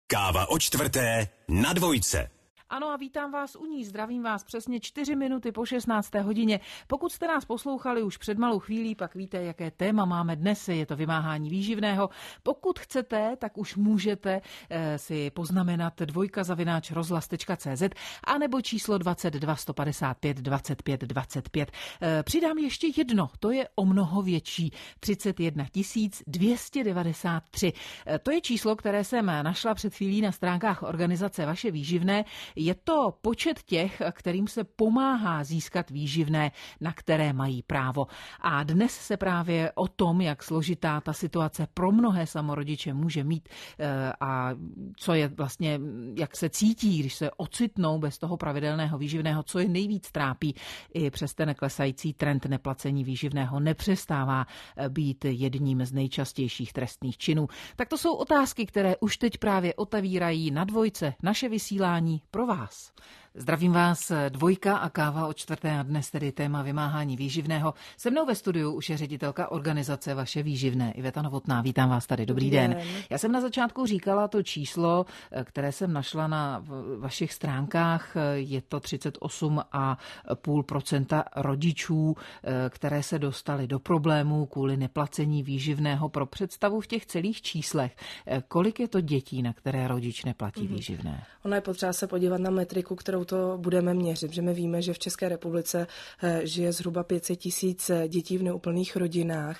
Káva o čtvrté na Dvojce. Ano a vítám vás u ní, zdravím vás přesně 4 minuty po 16. hodině. Pokud jste nás poslouchali už před malou chvílí, pak víte, jaké téma máme dnes, je to vymáhání výživného. Pokud chcete, tak už můžete si poznamenat dvojka@rozhlas.cz a nebo číslo 22 155 25 25. Přidám ještě jedno, to je o mnoho větší, 31 293. To je číslo, které jsem našla před chvílí na stránkách organizace Vaše výživné. Je to počet těch, kterým se pomáhá získat výživné, na které mají právo. A dnes se právě o tom, jak složitá ta situace pro mnohé samorodiče může mít a co je vlastně, jak se cítí, když se ocitnou bez toho pravidelného výživného, co je nejvíc trápí, i přes ten klesající trend neplacení výživného nepřestává být jedním z nejčastějších trestných činů. Tak to jsou otázky, které už teď právě otevírají na Dvojce naše vysílání pro vás. Zdravím vás, Dvojka a káva o čtvrté a dnes tedy téma vymáhání výživného. Se mnou ve studiu už je ředitelka organizace Vaše výživné, Iveta Novotná. Vítám vás tady, dobrý den. Já jsem na začátku říkala to číslo, které jsem našla na vašich stránkách, je to 38,5% rodičů, které se dostali do problémů kvůli neplacení výživného. Pro představu v těch celých číslech, kolik je to dětí, na které rodič neplatí výživné? Ono je potřeba se podívat na metriku, kterou to budeme měřit, že my víme, že v České republice žije zhruba 500 000 dětí v neúplných rodinách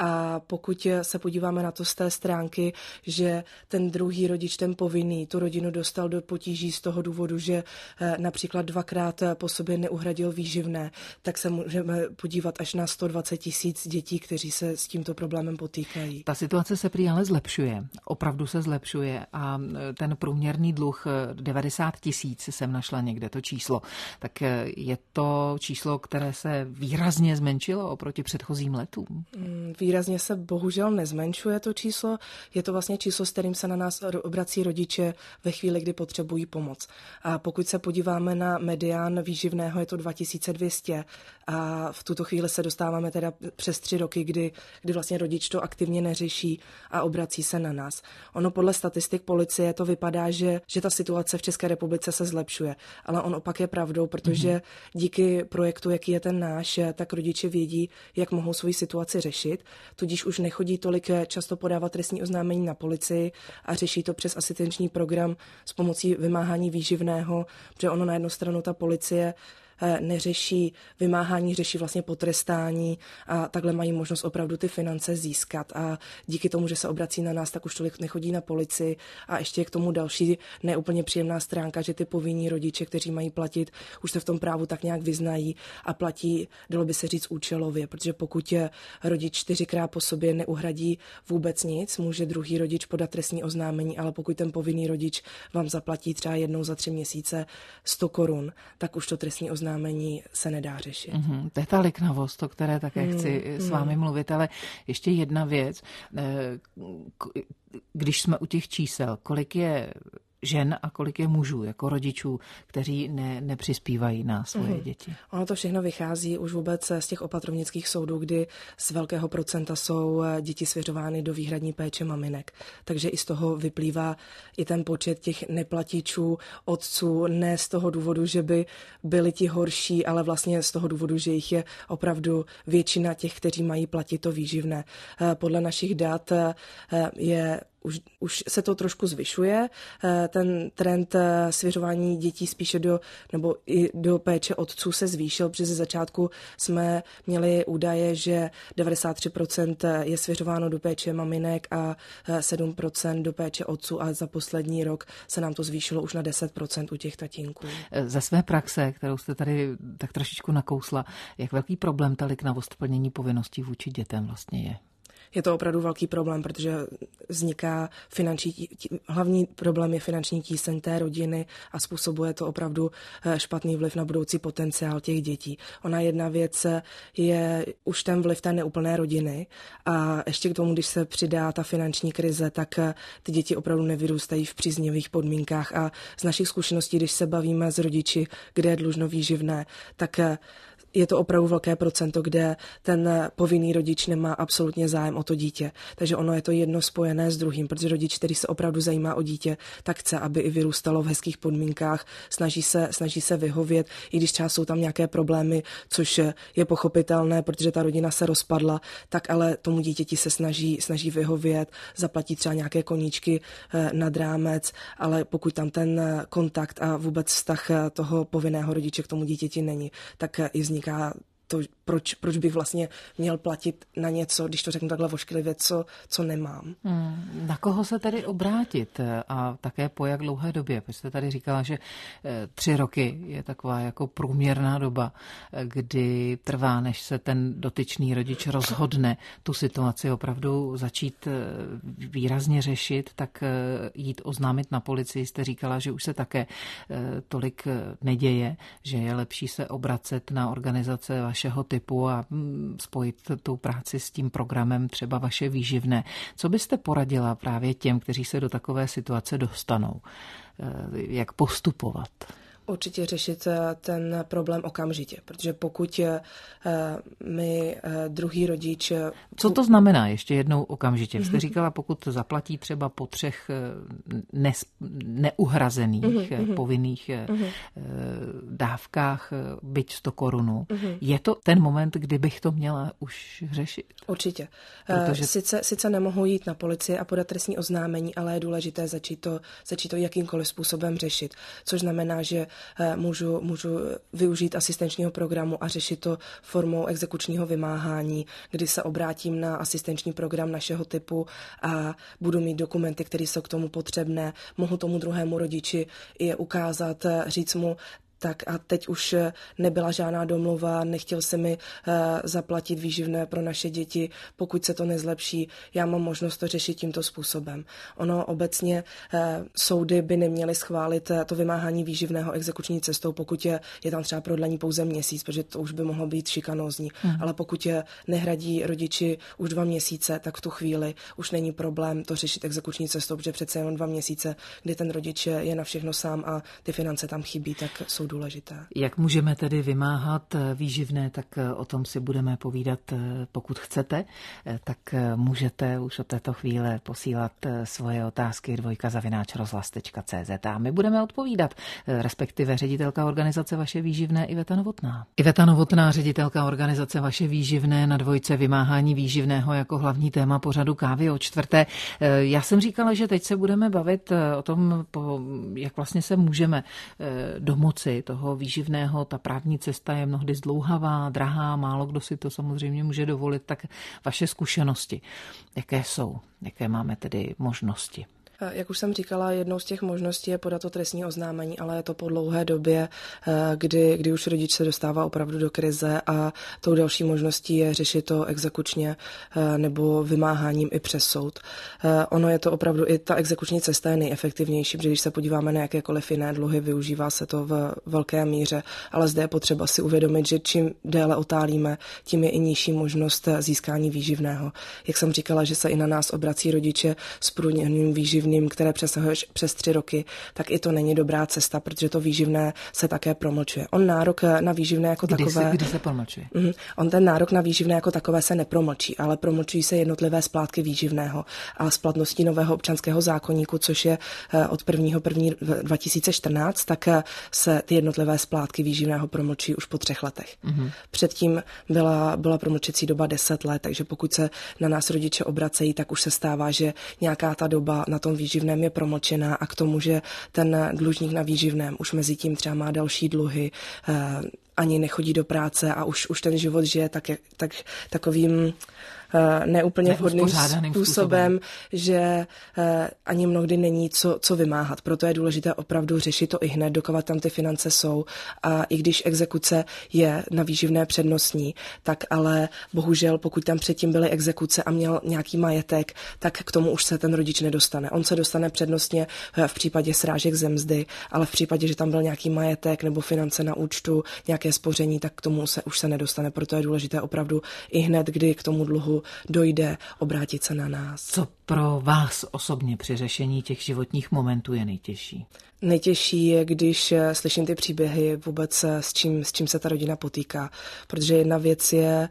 a pokud se podíváme na to z té stránky, že ten druhý rodič, ten povinný, tu rodinu dostal do potíží z toho důvodu, že například 2krát po sobě neuhradil výživné, tak se můžeme podívat až na 120 000 dětí, kteří se s tímto problémem potýkají. Ta situace se prý ale zlepšuje, opravdu se zlepšuje a ten průměrný dluh 90 000 jsem našla někde to číslo. Tak je to číslo, které se výrazně zmenšilo oproti předchozím letům? Výrazně se bohužel nezmenšuje to číslo. Je to vlastně číslo, s kterým se na nás obrací rodiče ve chvíli, kdy potřebují pomoc. A pokud se podíváme na medián výživného, je to 2200 a v tuto chvíli se dostáváme teda přes 3 roky, kdy vlastně rodič to aktivně neřeší a obrací se na nás. Ono podle statistik policie to vypadá, že ta situace v České republice se zlepšuje. Ale on opak je pravdou, protože díky projektu, jaký je ten náš, tak rodiče vědí, jak mohou svoji situaci řešit. Tudíž už nechodí tolik často podávat trestní oznámení na policii a řeší to přes asistenční program s pomocí vymáhání výživného, protože ono na jednu stranu ta policie neřeší vymáhání, řeší vlastně potrestání a takhle mají možnost opravdu ty finance získat a díky tomu, že se obrací na nás, tak už tolik nechodí na policii a ještě k tomu další neúplně příjemná stránka, že ty povinní rodiče, kteří mají platit, už se v tom právu tak nějak vyznají a platí, dalo by se říct účelově, protože pokud rodič 4krát po sobě neuhradí vůbec nic, může druhý rodič podat trestní oznámení, ale pokud ten povinný rodič vám zaplatí třeba jednou za 3 měsíce 100 korun, tak už to trestní oznámení se nedá řešit. To je ta liknavost, o které také chci s vámi mluvit, ale ještě jedna věc. Když jsme u těch čísel, kolik je žen a kolik je mužů jako rodičů, kteří nepřispívají na svoje děti? Ono to všechno vychází už vůbec z těch opatrovnických soudů, kdy z velkého procenta jsou děti svěřovány do výhradní péče maminek. Takže i z toho vyplývá i ten počet těch neplatičů otců, ne z toho důvodu, že by byli ti horší, ale vlastně z toho důvodu, že jich je opravdu většina těch, kteří mají platit to výživné. Podle našich dat je už se to trošku zvyšuje, ten trend svěřování dětí spíše do péče otců se zvýšil, protože ze začátku jsme měli údaje, že 93% je svěřováno do péče maminek a 7% do péče otců a za poslední rok se nám to zvýšilo už na 10% u těch tatínků. Ze své praxe, kterou jste tady tak trošičku nakousla, jak velký problém ta liknavost plnění povinností vůči dětem vlastně je? Je to opravdu velký problém, protože vzniká hlavní problém je finanční tíseň té rodiny a způsobuje to opravdu špatný vliv na budoucí potenciál těch dětí. Ona jedna věc je už ten vliv té neúplné rodiny a ještě k tomu, když se přidá ta finanční krize, tak ty děti opravdu nevyrůstají v příznivých podmínkách a z našich zkušeností, když se bavíme s rodiči, kde je dlužno výživné, tak je to opravdu velké procento, kde ten povinný rodič nemá absolutně zájem o to dítě. Takže ono je to jedno spojené s druhým, protože rodič, který se opravdu zajímá o dítě, tak chce, aby i vyrůstalo v hezkých podmínkách, snaží se vyhovět, i když třeba jsou tam nějaké problémy, což je pochopitelné, protože ta rodina se rozpadla, tak ale tomu dítěti se snaží vyhovět, zaplatí třeba nějaké koníčky nad rámec, ale pokud tam ten kontakt a vůbec vztah toho povinného rodiče k tomu dítěti není, tak i vzniká to, proč bych vlastně měl platit na něco, když to řeknu takhle vošklivě, co nemám. Na koho se tedy obrátit a také po jak dlouhé době? Protože jste tady říkala, že 3 roky je taková jako průměrná doba, kdy trvá, než se ten dotyčný rodič rozhodne tu situaci opravdu začít výrazně řešit, tak jít oznámit na policii. Jste říkala, že už se také tolik neděje, že je lepší se obracet na organizace vašeho typu a spojit tu práci s tím programem třeba Vaše výživné. Co byste poradila právě těm, kteří se do takové situace dostanou? Jak postupovat? Určitě řešit ten problém okamžitě, protože pokud mi druhý rodič... Co to znamená ještě jednou okamžitě? Jste říkala, pokud zaplatí třeba po 3 neuhrazených povinných dávkách byť 100 korun, je to ten moment, kdy bych to měla už řešit? Určitě. Protože... Sice nemohu jít na policii a podat trestní oznámení, ale je důležité začít to jakýmkoliv způsobem řešit, což znamená, že můžu využít asistenčního programu a řešit to formou exekučního vymáhání, kdy se obrátím na asistenční program našeho typu a budu mít dokumenty, které jsou k tomu potřebné. Mohu tomu druhému rodiči je ukázat, říct mu, tak a teď už nebyla žádná domluva, nechtěl se mi zaplatit výživné pro naše děti, pokud se to nezlepší, já mám možnost to řešit tímto způsobem. Ono obecně soudy by neměly schválit to vymáhání výživného exekuční cestou, pokud je tam třeba prodlení pouze měsíc, protože to už by mohlo být šikanózní. Ale pokud nehradí rodiči už 2 měsíce, tak v tu chvíli už není problém to řešit exekuční cestou, protože přece jenom 2 měsíce, kdy ten rodič je na všechno sám a ty finance tam chybí, tak jsou důležité. Jak můžeme tedy vymáhat výživné, tak o tom si budeme povídat, pokud chcete, tak můžete už od této chvíle posílat svoje otázky dvojka@rozhlas.cz a my budeme odpovídat, respektive ředitelka organizace Vaše výživné Iveta Novotná. Iveta Novotná, ředitelka organizace Vaše výživné, na Dvojce vymáhání výživného jako hlavní téma pořadu Kávy o 4. Já jsem říkala, že teď se budeme bavit o tom, jak vlastně se můžeme domoci toho výživného. Ta právní cesta je mnohdy zdlouhavá, drahá, málo kdo si to samozřejmě může dovolit. Tak vaše zkušenosti, jaké jsou? Jaké máme tedy možnosti? Jak už jsem říkala, jednou z těch možností je podat to trestní oznámení, ale je to po dlouhé době, kdy už rodič se dostává opravdu do krize a tou další možností je řešit to exekučně nebo vymáháním i přes soud. Ono je to opravdu, i ta exekuční cesta je nejefektivnější, protože když se podíváme na jakékoliv jiné dluhy, využívá se to v velké míře, ale zde je potřeba si uvědomit, že čím déle otálíme, tím je i nižší možnost získání výživného. Jak jsem říkala, že se i na nás obrací rodiče s průměrným výživným, které přesahuje přes 3 roky, tak i to není dobrá cesta, protože to výživné se také promlčuje. On nárok na výživné jako takové... Kdy se promlčuje? On ten nárok na výživné jako takové se nepromlčí, ale promlčují se jednotlivé splátky výživného a s platností nového občanského zákoníku, což je od 1.1.2014, tak se ty jednotlivé splátky výživného promlčí už po 3 letech. Předtím byla promlčecí doba 10 let, takže pokud se na nás rodiče obracejí, tak už se stává, že nějaká ta doba na tom výživném je promlčená a k tomu, že ten dlužník na výživném už mezi tím třeba má další dluhy, ani nechodí do práce a už ten život žije takovým neúplně vhodným způsobem, že ani mnohdy není co vymáhat. Proto je důležité opravdu řešit to i hned, dokovat tam ty finance jsou. A i když exekuce je na výživné přednostní, tak ale bohužel, pokud tam předtím byly exekuce a měl nějaký majetek, tak k tomu už se ten rodič nedostane. On se dostane přednostně v případě srážek ze mzdy, ale v případě, že tam byl nějaký majetek nebo finance na účtu, nějaké spoření, tak k tomu už se nedostane. Proto je důležité opravdu i hned, kdy k tomu dluhu dojde, obrátit se na nás. Co pro vás osobně při řešení těch životních momentů je nejtěžší? Nejtěžší je, když slyším ty příběhy vůbec, s čím se ta rodina potýká. Protože jedna věc je,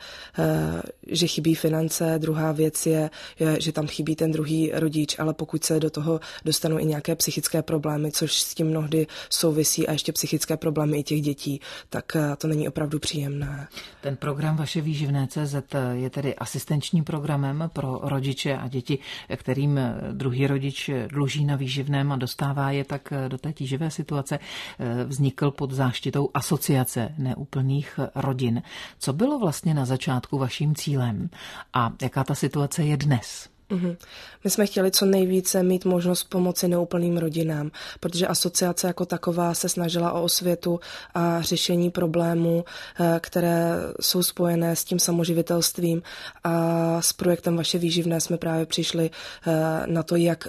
že chybí finance, druhá věc je, že tam chybí ten druhý rodič, ale pokud se do toho dostanou i nějaké psychické problémy, což s tím mnohdy souvisí, a ještě psychické problémy i těch dětí, tak to není opravdu příjemné. Ten program Vaše výživné CZ je tedy asistenčním programem pro rodiče a děti, kterým druhý rodič dluží na výživném a dostává je tak do té tíživé situace. Vznikl pod záštitou Asociace neúplných rodin. Co bylo vlastně na začátku vaším cílem a jaká ta situace je dnes? My jsme chtěli co nejvíce mít možnost pomoci neúplným rodinám, protože asociace jako taková se snažila o osvětu a řešení problémů, které jsou spojené s tím samoživitelstvím, a s projektem Vaše výživné jsme právě přišli na to, jak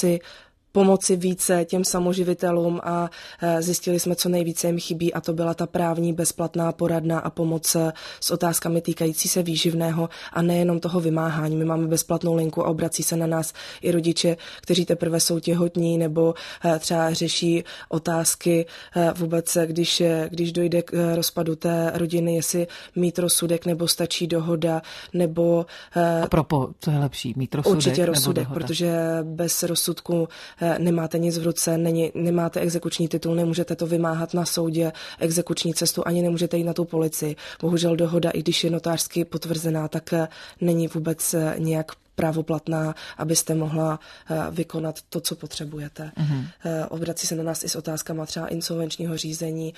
pomoci více těm samoživitelům, a zjistili jsme, co nejvíce jim chybí, a to byla ta právní bezplatná poradna a pomoc s otázkami týkající se výživného a nejenom toho vymáhání. My máme bezplatnou linku a obrací se na nás i rodiče, kteří teprve jsou těhotní nebo třeba řeší otázky vůbec, když dojde k rozpadu té rodiny, jestli mít rozsudek nebo stačí dohoda, nebo... A propo, co je lepší, mít rozsudek? Určitě rozsudek, nebo dohoda? protože bez rozsudku nemáte nic v ruce, nemáte exekuční titul, nemůžete to vymáhat na soudě, exekuční cestu, ani nemůžete jít na tu policii. Bohužel dohoda, i když je notářsky potvrzená, tak není vůbec nějak právoplatná, abyste mohla vykonat to, co potřebujete. Obrací se na nás i s otázkama třeba insolvenčního řízení,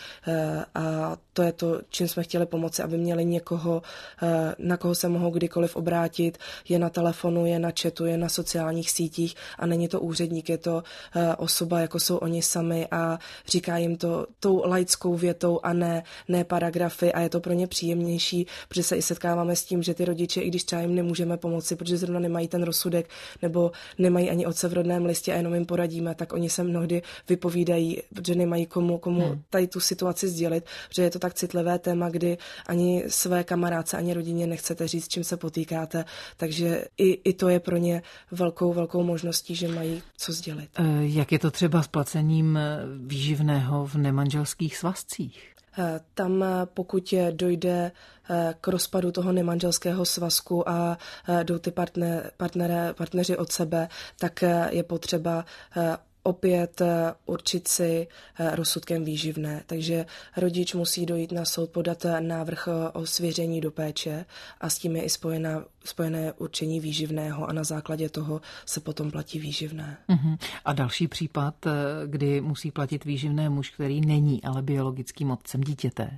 a to je to, čím jsme chtěli pomoci, aby měli někoho, na koho se mohou kdykoliv obrátit. Je na telefonu, je na chatu, je na sociálních sítích, a není to úředník, je to osoba, jako jsou oni sami, a říká jim to tou laickou větou a ne paragrafy, a je to pro ně příjemnější, protože se i setkáváme s tím, že ty rodiče, i když třeba jim nemůžeme pomoci, protože zrovna nemají ten rozsudek nebo nemají ani otce v rodném listě a jenom jim poradíme, tak oni se mnohdy vypovídají, protože nemají komu tady tu situaci sdělit, protože je to tak citlivé téma, kdy ani své kamarádce, ani rodině nechcete říct, čím se potýkáte, takže i to je pro ně velkou možností, že mají co sdělit. Jak je to třeba s placením výživného v nemanželských svazcích? Tam, pokud dojde k rozpadu toho nemanželského svazku a jdou ty partneři od sebe, tak je potřeba opět určit si rozsudkem výživné. Takže rodič musí dojít na soud, podat návrh o svěření do péče, a s tím je i spojené určení výživného, a na základě toho se potom platí výživné. A další případ, kdy musí platit výživné muž, který není ale biologickým otcem dítěte.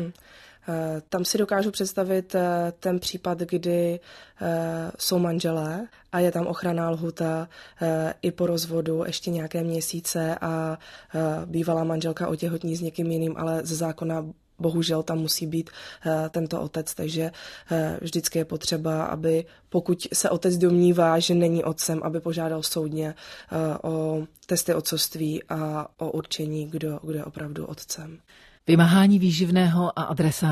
Tam si dokážu představit ten případ, kdy jsou manželé a je tam ochranná lhuta i po rozvodu ještě nějaké měsíce, a bývalá manželka otěhotní s někým jiným, ale ze zákona bohužel tam musí být tento otec, takže vždycky je potřeba, aby pokud se otec domnívá, že není otcem, aby požádal soudně o testy otcovství a o určení, kdo je opravdu otcem. Vymáhání výživného a adresa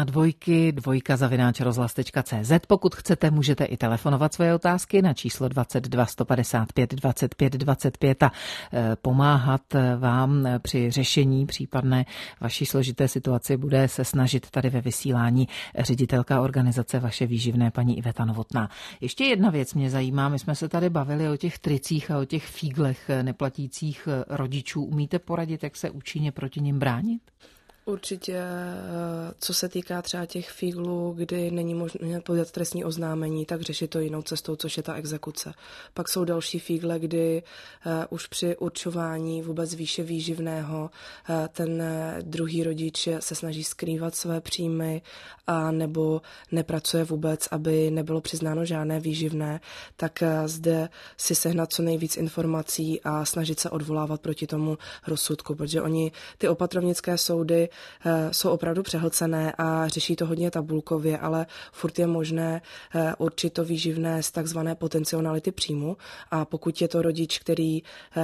dvojka@rozhlas.cz. Pokud chcete, můžete i telefonovat svoje otázky na číslo 22 155 25 25 a pomáhat vám při řešení případné vaší složité situace bude se snažit tady ve vysílání ředitelka organizace Vaše výživné paní Iveta Novotná. Ještě jedna věc mě zajímá, my jsme se tady bavili o těch tricích a o těch fíglech neplatících rodičů. Umíte poradit, jak se účinně proti nim bránit? Určitě, co se týká třeba těch fíglů, kdy není možné podat trestní oznámení, tak řešit to jinou cestou, což je ta exekuce. Pak jsou další fígle, kdy už při určování vůbec výše výživného ten druhý rodič se snaží skrývat své příjmy a nebo nepracuje vůbec, aby nebylo přiznáno žádné výživné, tak zde si sehnat co nejvíc informací a snažit se odvolávat proti tomu rozsudku, protože ty opatrovnické soudy jsou opravdu přehlcené a řeší to hodně tabulkově, ale furt je možné určit to výživné z takzvané potenciality příjmu, a pokud je to rodič, který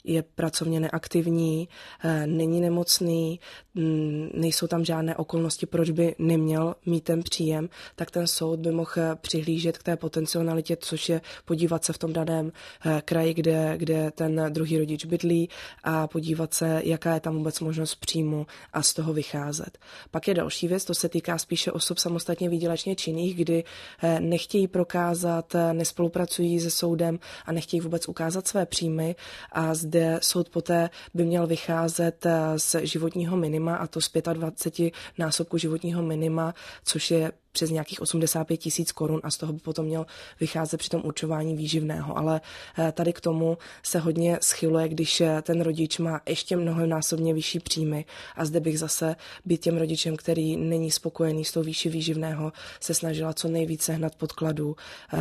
je pracovně neaktivní, není nemocný, nejsou tam žádné okolnosti, proč by neměl mít ten příjem, tak ten soud by mohl přihlížet k té potencialitě, což je podívat se v tom daném kraji, kde ten druhý rodič bydlí a podívat se, jaká je tam vůbec možnost příjmu a z toho vycházet. Pak je další věc, to se týká spíše osob samostatně výdělečně činných, kdy nechtějí prokázat, nespolupracují se soudem a nechtějí vůbec ukázat své příjmy a zde soud poté by měl vycházet z životního minima a to z 25 násobku životního minima, což je přes nějakých 85 000 korun a z toho by potom měl vycházet při tom určování výživného. Ale tady k tomu se hodně schyluje, když ten rodič má ještě mnohonásobně vyšší příjmy a zde bych zase být těm rodičem, který není spokojený s tou výší výživného, se snažila co nejvíce sehnat podkladů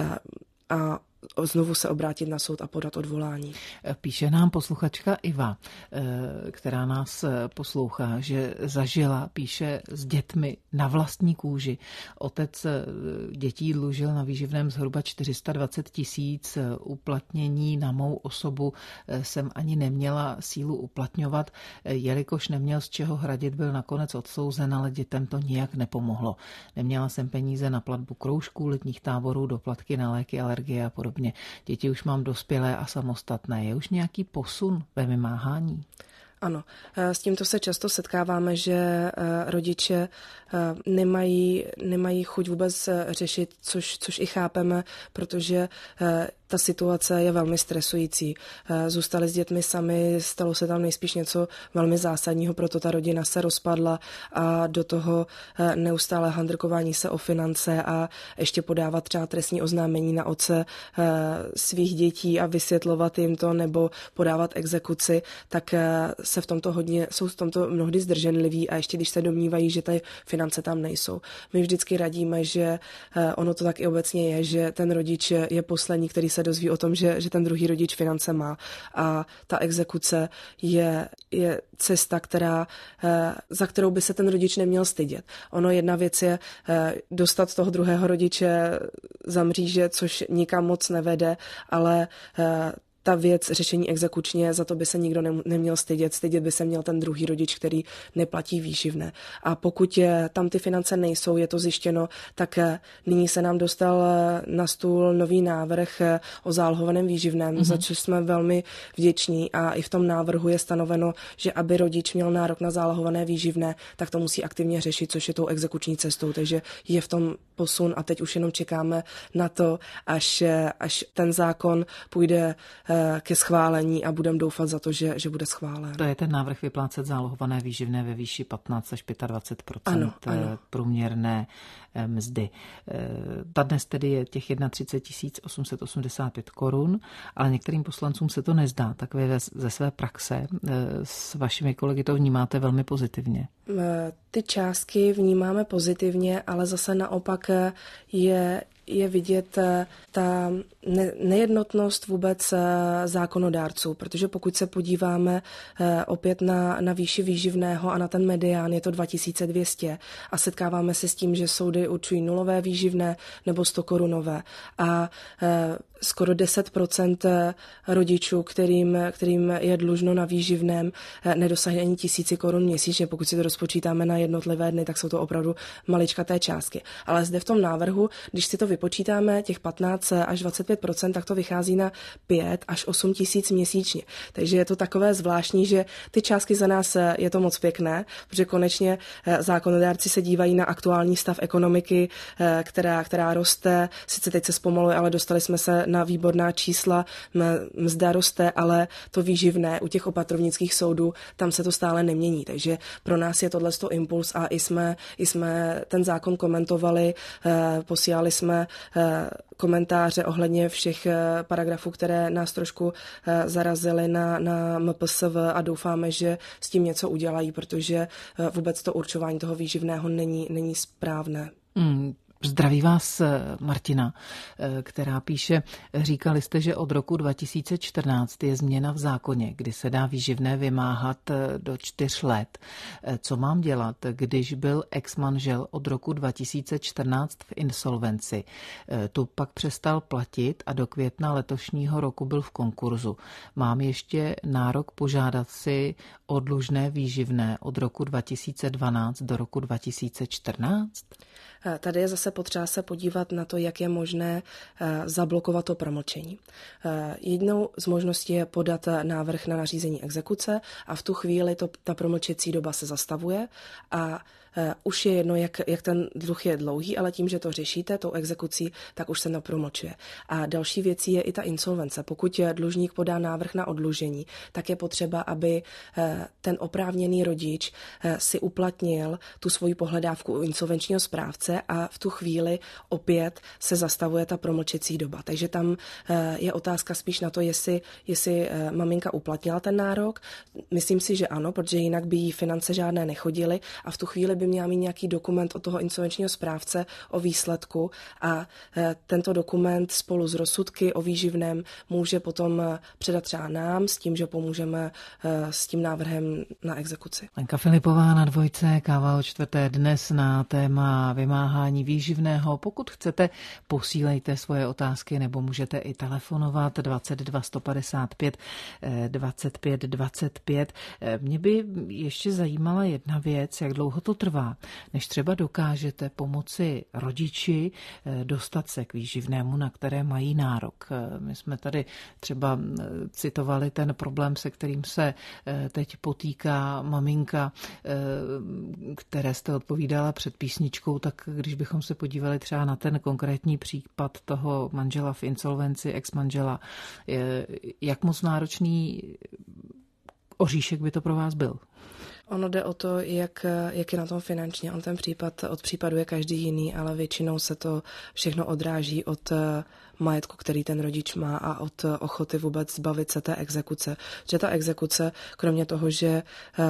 a znovu se obrátit na soud a podat odvolání. Píše nám posluchačka Iva, která nás poslouchá, že zažila, píše, s dětmi na vlastní kůži. Otec dětí dlužil na výživném zhruba 420 000, uplatnění na mou osobu jsem ani neměla sílu uplatňovat, jelikož neměl z čeho hradit, byl nakonec odsouzen, ale dětem to nijak nepomohlo. Neměla jsem peníze na platbu kroužků, letních táborů, doplatky na léky, alergie a podobně. Děti už mám dospělé a samostatné. Je už nějaký posun ve vymáhání? Ano, s tímto se často setkáváme, že rodiče nemají chuť vůbec řešit, což i chápeme, protože ta situace je velmi stresující. Zůstali s dětmi sami, stalo se tam nejspíš něco velmi zásadního, proto ta rodina se rozpadla a do toho neustále handrkování se o finance a ještě podávat třeba trestní oznámení na otce svých dětí a vysvětlovat jim to nebo podávat exekuci, tak jsou v tomto mnohdy zdrženliví a ještě když se domnívají, že ty finance tam nejsou. My vždycky radíme, že ono to tak i obecně je, že ten rodič je poslední, který se dozví o tom, že ten druhý rodič finance má a ta exekuce je cesta, za kterou by se ten rodič neměl stydět. Ono jedna věc je dostat toho druhého rodiče za mříže, což nikam moc nevede, ale ta věc řešení exekučně, za to by se nikdo neměl stydět. Stydět by se měl ten druhý rodič, který neplatí výživné. A pokud tam ty finance nejsou, je to zjištěno, tak nyní se nám dostal na stůl nový návrh o zálohovaném výživném, za což jsme velmi vděční a i v tom návrhu je stanoveno, že aby rodič měl nárok na zálohované výživné, tak to musí aktivně řešit, což je tou exekuční cestou. Takže je v tom posun a teď už jenom čekáme na to, až ten zákon půjde ke schválení a budeme doufat za to, že bude schválen. To je ten návrh vyplácet zálohované výživné ve výši 15 až 25% průměrné mzdy. Ta dnes tedy je těch 31 885 korun, ale některým poslancům se to nezdá. Tak vy ze své praxe s vašimi kolegy to vnímáte velmi pozitivně. Ty částky vnímáme pozitivně, ale zase naopak je vidět ta nejednotnost vůbec zákonodárců, protože pokud se podíváme opět na výši výživného a na ten medián, je to 2200 a setkáváme se s tím, že soudy určují nulové výživné nebo 100 korunové a skoro 10% rodičů, kterým je dlužno na výživném, nedosáhne ani 1000 korun měsíčně. Pokud si to rozpočítáme na jednotlivé dny, tak jsou to opravdu maličkaté částky. Ale zde v tom návrhu, když si to vypočítáme, těch 15 až 25%, tak to vychází na 5 až 8 tisíc měsíčně. Takže je to takové zvláštní, že ty částky za nás je to moc pěkné, protože konečně zákonodárci se dívají na aktuální stav ekonomiky, která roste. Sice teď se zpomaluje, ale dostali jsme se na výborná čísla, mzda roste, ale to výživné u těch opatrovnických soudů, tam se to stále nemění. Takže pro nás je tohle impuls a i jsme ten zákon komentovali, posílali jsme komentáře ohledně všech paragrafů, které nás trošku zarazily na MPSV a doufáme, že s tím něco udělají, protože vůbec to určování toho výživného není správné. Zdraví vás Martina, která píše, říkali jste, že od roku 2014 je změna v zákoně, kdy se dá výživné vymáhat do 4 let. Co mám dělat, když byl ex-manžel od roku 2014 v insolvenci? Tu pak přestal platit a do května letošního roku byl v konkurzu. Mám ještě nárok požádat si o dlužné výživné od roku 2012 do roku 2014? Tady je zase potřeba se podívat na to, jak je možné zablokovat to promlčení. Jednou z možností je podat návrh na nařízení exekuce a v tu chvíli ta promlčecí doba se zastavuje a už je jedno, jak ten dluh je dlouhý, ale tím, že to řešíte tou exekucí, tak už se nepromlčuje. A další věcí je i ta insolvence. Pokud dlužník podá návrh na oddlužení, tak je potřeba, aby ten oprávněný rodič si uplatnil tu svoji pohledávku u insolvenčního správce a v tu chvíli opět se zastavuje ta promlčecí doba. Takže tam je otázka spíš na to, jestli maminka uplatnila ten nárok. Myslím si, že ano, protože jinak by jí finance žádné nechodily a v tu chvíli by měla mít nějaký dokument od toho insolvenčního správce o výsledku a tento dokument spolu s rozsudky o výživném může potom předat třeba nám s tím, že pomůžeme s tím návrhem na exekuci. Lenka Filipová na Dvojce, káva o čtvrté dnes na téma vymáhání výživného. Pokud chcete, posílejte svoje otázky nebo můžete i telefonovat 22 155 25 25. Mě by ještě zajímala jedna věc, jak dlouho to trvá, než třeba dokážete pomoci rodiči dostat se k výživnému, na které mají nárok. My jsme tady třeba citovali ten problém, se kterým se teď potýká maminka, které jste odpovídala před písničkou, tak když bychom se podívali třeba na ten konkrétní případ toho manžela v insolvenci, ex-manžela, jak moc náročný oříšek by to pro vás byl? Ono jde o to, jak je na tom finančně. On ten případ od případu je každý jiný, ale většinou se to všechno odráží od majetku, který ten rodič má a od ochoty vůbec zbavit se té exekuce. Že ta exekuce, kromě toho, že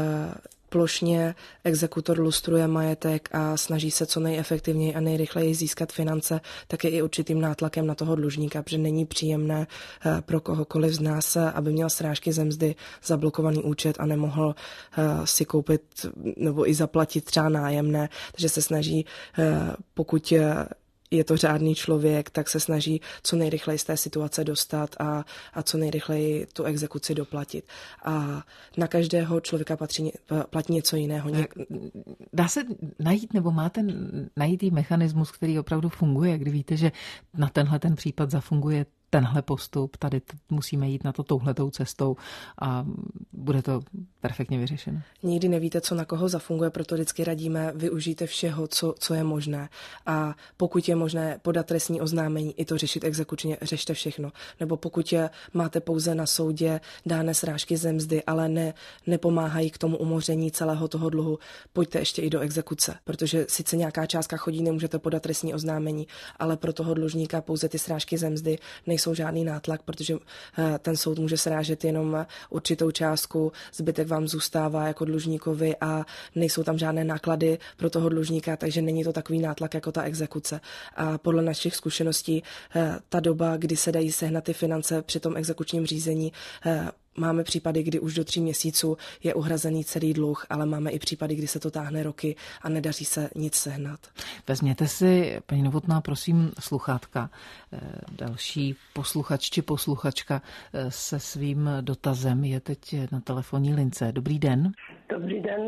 plošně exekutor lustruje majetek a snaží se co nejefektivněji a nejrychleji získat finance, tak je i určitým nátlakem na toho dlužníka, protože není příjemné pro kohokoliv z nás, aby měl srážky ze mzdy, zablokovaný účet a nemohl si koupit nebo i zaplatit třeba nájemné. Takže se snaží, pokud je to řádný člověk, tak se snaží co nejrychleji z té situace dostat a co nejrychleji tu exekuci doplatit. A na každého člověka platí něco jiného. Dá se najít, nebo máte najít mechanismus, který opravdu funguje, kdy víte, že na tenhle ten případ zafunguje tenhle postup, tady musíme jít na to touhletou cestou a bude to perfektně vyřešeno. Nikdy nevíte, co na koho zafunguje, proto vždycky radíme, využijte všeho, co je možné. A pokud je možné podat trestní oznámení, i to řešit exekučně, řešte všechno. Nebo pokud máte pouze na soudě dáné srážky ze mzdy, ale nepomáhají k tomu umoření celého toho dluhu, pojďte ještě i do exekuce, protože sice nějaká částka chodí, nemůžete podat trestní oznámení, ale pro toho dlužníka pouze ty srážky ze mzdy nejsou žádný nátlak, protože ten soud může srážet jenom určitou částku, zbytek vám zůstává jako dlužníkovi a nejsou tam žádné náklady pro toho dlužníka, takže není to takový nátlak jako ta exekuce. A podle našich zkušeností ta doba, kdy se dají sehnat ty finance při tom exekučním řízení, máme případy, kdy už do 3 měsíců je uhrazený celý dluh, ale máme i případy, kdy se to táhne roky a nedaří se nic sehnat. Vezměte si, paní Novotná, prosím, sluchátka. Další posluchač či posluchačka se svým dotazem je teď na telefonní lince. Dobrý den. Dobrý den.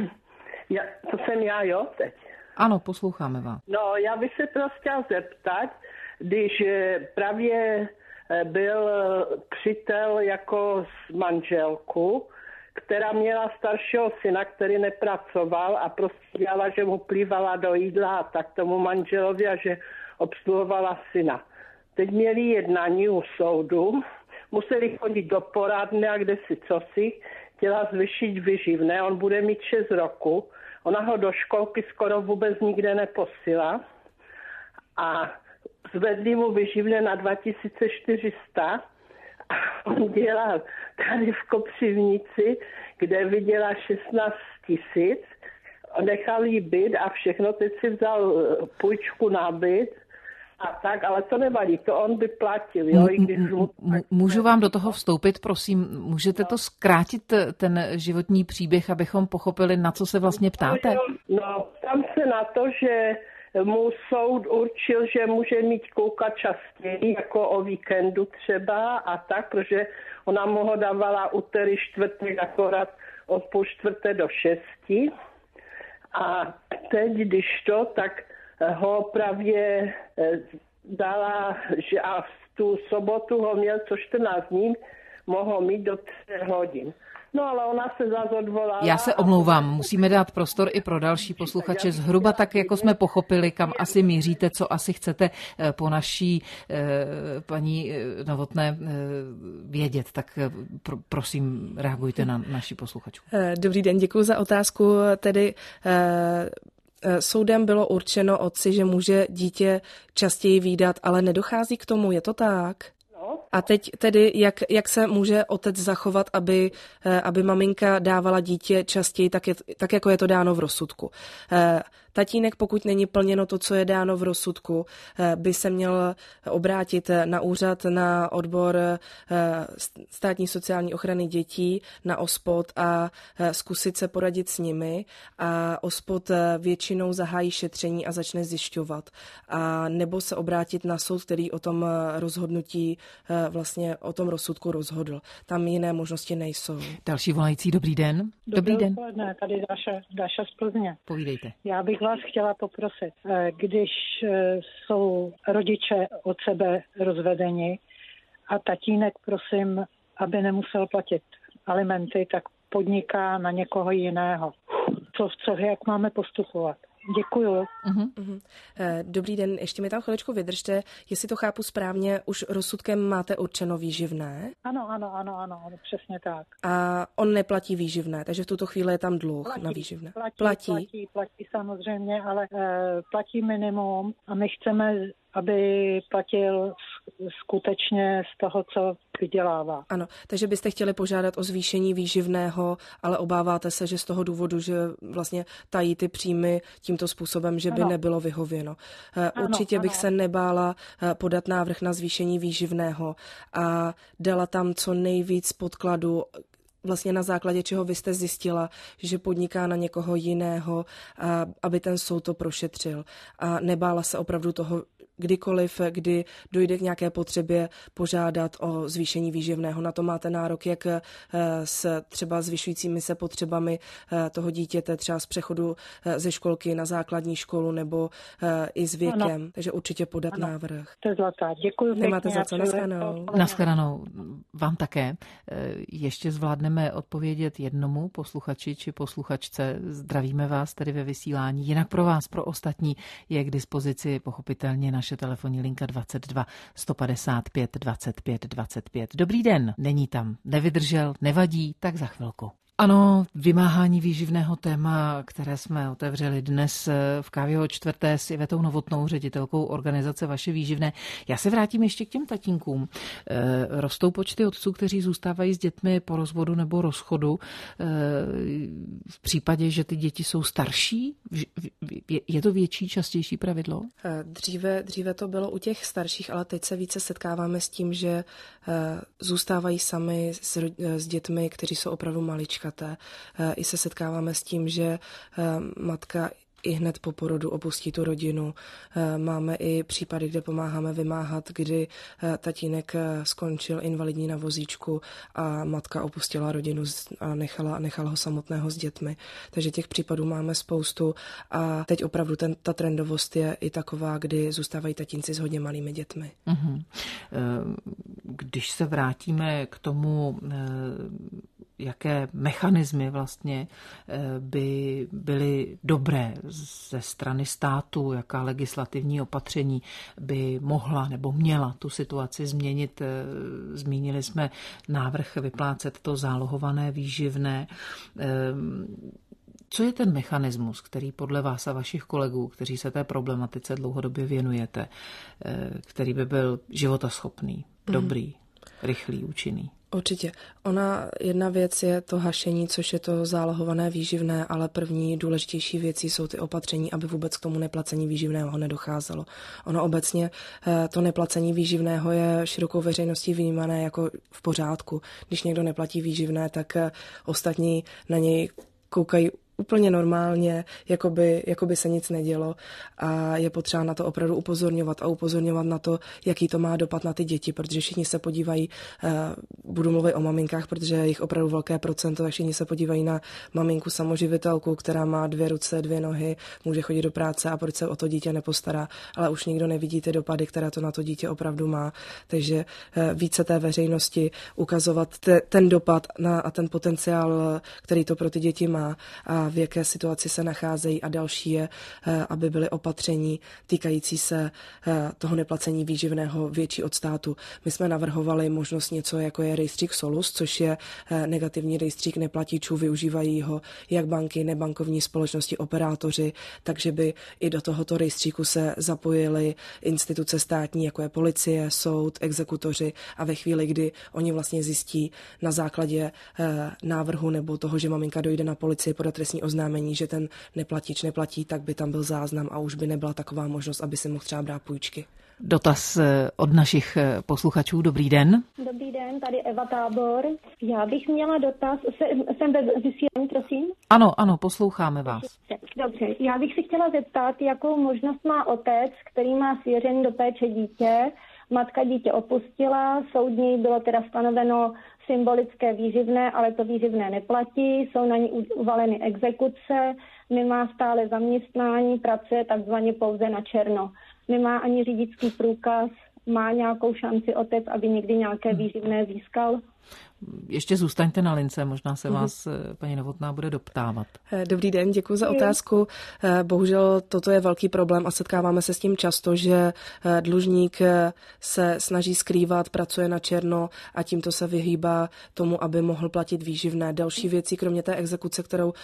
To jsem já, jo, teď? Ano, posloucháme vás. No, já bych se prostě chtěla zeptat, když právě byl přítel jako z manželku, která měla staršího syna, který nepracoval a prostě dělala, že mu plývala do jídla a tak tomu manželovi a že obsluhovala syna. Teď měli jednání u soudu, museli chodit do poradny a kde si cosi, chtěla zvýšit vyživné, on bude mít 6 roku, ona ho do školky skoro vůbec nikde neposílá a zvedli mu vyživné na 2400 a on dělal tady v Kopřivnici, kde vydělá 16 000. nechal jí byt a všechno, teď si vzal půjčku na byt a tak, ale to nevadí, to on by platil, jo, i když... Můžu vám do toho vstoupit, prosím, můžete to zkrátit, ten životní příběh, abychom pochopili, na co se vlastně ptáte? No, tam se na to, že mu soud určil, že může mít koukat častěji, jako o víkendu třeba a tak, protože ona mu ho dávala úterý, čtvrtek, akorát od 5:45 do 6. A teď, když to, tak ho právě dala, že a v tu sobotu ho měl co 14 dní, mohl mít do 3 hodin. No ale ona se zase odvolala. Já se omlouvám, musíme dát prostor i pro další posluchače. Zhruba tak, jako jsme pochopili, kam asi míříte, co asi chcete po naší paní Novotné vědět. Tak prosím, reagujte na naši posluchačku. Dobrý den, děkuji za otázku. Tedy soudem bylo určeno otci, že může dítě častěji vídat, ale nedochází k tomu, je to tak? A teď tedy, jak se může otec zachovat, aby maminka dávala dítě častěji, tak jako je to dáno v rozsudku. Tatínek, pokud není plněno to, co je dáno v rozsudku, by se měl obrátit na úřad, na odbor státní sociální ochrany dětí, na OSPOD a zkusit se poradit s nimi. A OSPOD většinou zahájí šetření a začne zjišťovat. A nebo se obrátit na soud, který o tom rozhodnutí, vlastně o tom rozsudku rozhodl. Tam jiné možnosti nejsou. Další volající, dobrý den. Dobrý den. Tady Dáša z Plzně. Povídejte. Já bych vás chtěla poprosit, když jsou rodiče od sebe rozvedeni a tatínek, prosím, aby nemusel platit alimenty, tak podniká na někoho jiného. Jak máme postupovat? Děkuju. Dobrý den, ještě mi tam chviličku vydržte. Jestli to chápu správně, už rozsudkem máte určeno výživné? Ano, přesně tak. A on neplatí výživné, takže v tuto chvíli je tam dluh na výživné. Platí samozřejmě, ale platí minimum a my chceme, aby platil skutečně z toho, co vydělává. Ano, takže byste chtěli požádat o zvýšení výživného, ale obáváte se, že z toho důvodu, že vlastně tají ty příjmy tímto způsobem, že by nebylo vyhověno. Určitě bych se nebála podat návrh na zvýšení výživného a dala tam co nejvíc podkladu, vlastně na základě čeho vy jste zjistila, že podniká na někoho jiného, aby ten soud to prošetřil. A nebála se opravdu toho, kdykoliv, kdy dojde k nějaké potřebě požádat o zvýšení výživného. Na to máte nárok jak s třeba zvyšujícími se potřebami toho dítěte, třeba z přechodu ze školky na základní školu nebo i s věkem. Ano. Takže určitě podat návrh. To je zlatá. Děkuji pěkně. Nemáte za co, nashledanou. Nashledanou. Vám také. Ještě zvládneme odpovědět jednomu posluchači či posluchačce. Zdravíme vás tedy ve vysílání. Jinak pro vás, pro ostatní, je k dispozici pochopitelně naše telefonní linka 22 155 25 25. Dobrý den, není tam, nevydržel, nevadí, tak za chvilku. Ano, vymáhání výživného téma, které jsme otevřeli dnes v Kávě o čtvrté s Ivetou Novotnou, ředitelkou organizace Vaše výživné. Já se vrátím ještě k těm tatínkům. Rostou počty otců, kteří zůstávají s dětmi po rozvodu nebo rozchodu. V případě, že ty děti jsou starší, je to větší, častější pravidlo? Dříve to bylo u těch starších, ale teď se více setkáváme s tím, že zůstávají sami s dětmi, kteří jsou opravdu maličkaté. I se setkáváme s tím, že matka i hned po porodu opustí tu rodinu. Máme i případy, kde pomáháme vymáhat, kdy tatínek skončil invalidní na vozíčku a matka opustila rodinu a nechala ho samotného s dětmi. Takže těch případů máme spoustu a teď opravdu ta trendovost je i taková, kdy zůstávají tatínci s hodně malými dětmi. Když se vrátíme k tomu, jaké mechanismy vlastně by byly dobré ze strany státu, jaká legislativní opatření by mohla nebo měla tu situaci změnit. Zmínili jsme návrh vyplácet to zálohované výživné. Co je ten mechanismus, který podle vás a vašich kolegů, kteří se té problematice dlouhodobě věnujete, který by byl životaschopný, dobrý, rychlý, účinný? Určitě. Jedna věc je to hašení, což je to zálohované výživné, ale první důležitější věcí jsou ty opatření, aby vůbec k tomu neplacení výživného nedocházelo. Ono obecně to neplacení výživného je širokou veřejností vnímané jako v pořádku. Když někdo neplatí výživné, tak ostatní na něj koukají úplně normálně, jako by se nic nedělo, a je potřeba na to opravdu upozorňovat na to, jaký to má dopad na ty děti, protože všichni se podívají, budu mluvit o maminkách, protože je jich opravdu velké procento, tak všichni se podívají na maminku samoživitelku, která má 2 ruce, 2 nohy, může chodit do práce a proč se o to dítě nepostará, ale už nikdo nevidí ty dopady, které to na to dítě opravdu má. Takže více té veřejnosti ukazovat ten dopad a ten potenciál, který to pro ty děti má a v jaké situaci se nacházejí, a další je, aby byly opatření týkající se toho neplacení výživného větší od státu. My jsme navrhovali možnost něco, jako je rejstřík Solus, což je negativní rejstřík neplatičů, využívají ho jak banky, nebankovní společnosti, operátoři, takže by i do tohoto rejstříku se zapojily instituce státní, jako je policie, soud, exekutoři, a ve chvíli, kdy oni vlastně zjistí na základě návrhu nebo toho, že maminka dojde na policii podat trestní oznámení, že ten neplatič neplatí, tak by tam byl záznam a už by nebyla taková možnost, aby si mohl třeba brát půjčky. Dotaz od našich posluchačů. Dobrý den. Dobrý den, tady Eva Tábor. Já bych měla dotaz, jsem ve vysílání, prosím? Ano, posloucháme vás. Dobře, já bych se chtěla zeptat, jakou možnost má otec, který má svěřený do péče dítě. Matka dítě opustila, soudní bylo teda stanoveno symbolické výživné, ale to výživné neplatí, jsou na ní uvaleny exekuce, nemá stále zaměstnání, pracuje takzvaně pouze na černo. Nemá ani řidičský průkaz, má nějakou šanci otec, aby někdy nějaké výživné získal? Ještě zůstaňte na lince, možná se vás paní Novotná bude doptávat. Dobrý den, děkuji za otázku. Bohužel toto je velký problém a setkáváme se s tím často, že dlužník se snaží skrývat, pracuje na černo a tímto se vyhýbá tomu, aby mohl platit výživné. Další věcí, kromě té exekuce, kterou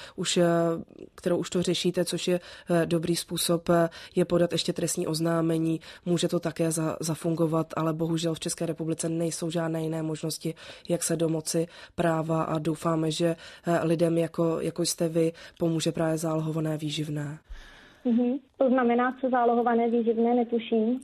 už to řešíte, což je dobrý způsob, je podat ještě trestní oznámení. Může to také zafungovat, ale bohužel v České republice nejsou žádné jiné možnosti, jak se domoci práva, a doufáme, že lidem, jako jste vy, pomůže právě zálohované výživné. To znamená, co zálohované výživné, netuším.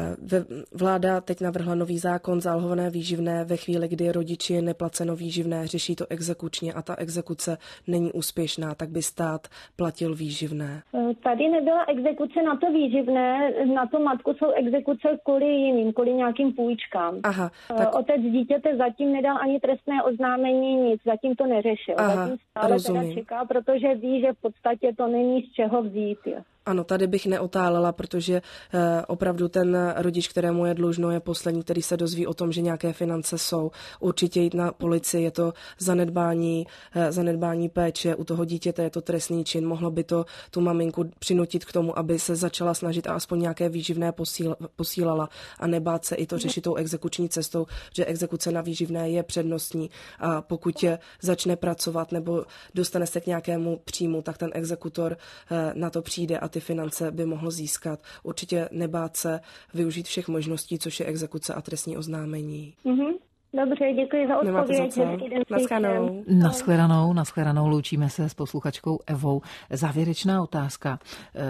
Vláda teď navrhla nový zákon zálohované výživné ve chvíli, kdy rodiči neplaceno výživné, řeší to exekučně a ta exekuce není úspěšná, tak by stát platil výživné. Tady nebyla exekuce na to výživné, na to matku jsou exekuce kvůli nějakým půjčkám. Aha, tak... Otec dítěte zatím nedal ani trestné oznámení, nic, zatím to neřešil. Zatím stále teda čeká, protože ví, že v podstatě to není z čeho vzít. Ano, tady bych neotálela, protože opravdu ten rodič, kterému je dlužno, je poslední, který se dozví o tom, že nějaké finance jsou. Určitě jít na policii, je to zanedbání péče, u toho dítěte je to trestný čin. Mohlo by to tu maminku přinutit k tomu, aby se začala snažit a aspoň nějaké výživné posílala a nebát se i to řešit tou exekuční cestou, že exekuce na výživné je přednostní, a pokud začne pracovat nebo dostane se k nějakému příjmu, tak ten exekutor na to přijde a ty finance by mohl získat. Určitě nebát se využít všech možností, což je exekuce a trestní oznámení. Dobře, děkuji za odpověď. Naschledanou, loučíme se s posluchačkou Evou. Závěrečná otázka.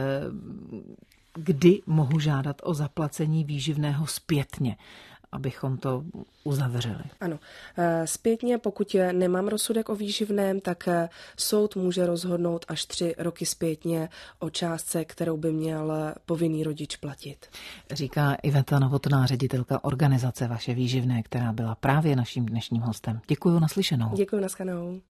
Kdy mohu žádat o zaplacení výživného zpětně, abychom to uzavřeli? Ano. Zpětně, pokud nemám rozsudek o výživném, tak soud může rozhodnout až 3 roky zpětně o částce, kterou by měl povinný rodič platit. Říká Iveta Novotná, ředitelka organizace Vaše výživné, která byla právě naším dnešním hostem. Děkuji, naslyšenou. Děkuji, naschledanou.